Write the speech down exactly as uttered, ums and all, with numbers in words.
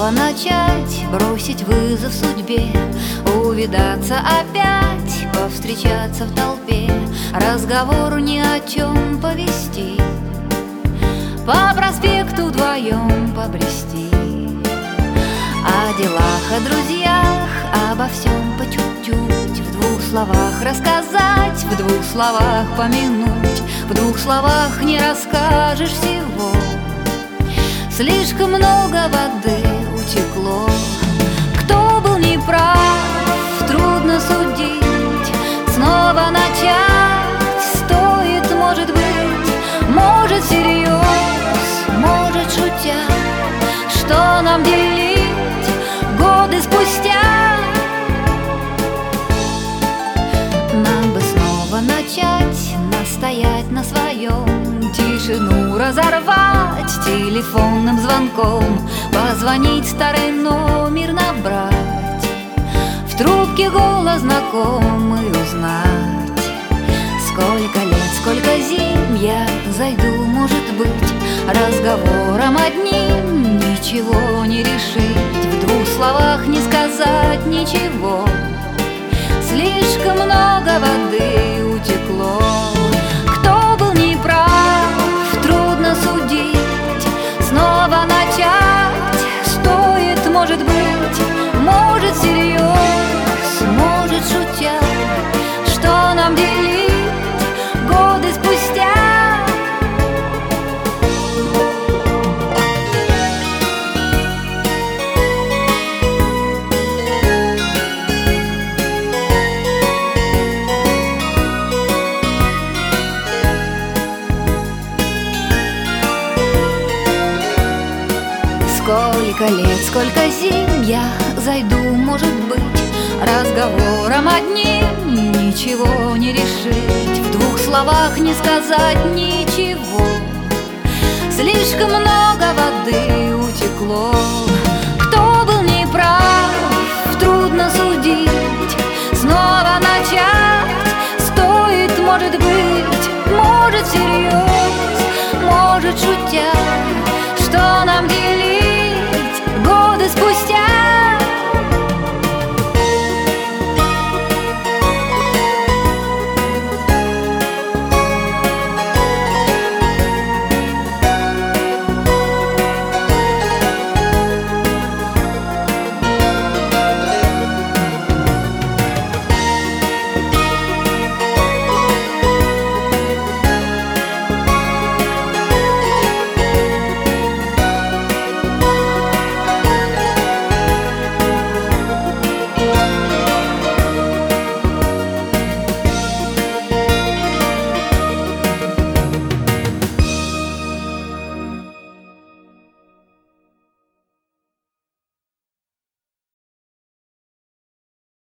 снова начать, бросить вызов судьбе, увидаться опять, повстречаться в толпе, разговор ни о чем повести, по проспекту вдвоем побрести. О делах, о друзьях, обо всем по чуть-чуть, в двух словах рассказать, в двух словах помянуть, в двух словах не расскажешь всего. Слишком много воды утекло. Кто был неправ, трудно судить. Снова начать стоит, может быть, может всерьез, может шутя. Что нам делить годы спустя? Нам бы снова начать, настоять на своем, тишину разорвать телефонным звонком, позвонить, старый номер набрать, в трубке голос знакомый узнать. Сколько лет, сколько зим я зайду, может быть, разговором одним ничего не решить, в двух словах не сказать ничего. Слишком много воды утекло. Кто был неправ, трудно судить. Снова начать стоит, может быть, может всерьез, может шутя. Что нам делить годы спустя? Сколько лет, сколько зим я зайду, может быть, разговором одним ничего не решить, в двух словах не сказать ничего.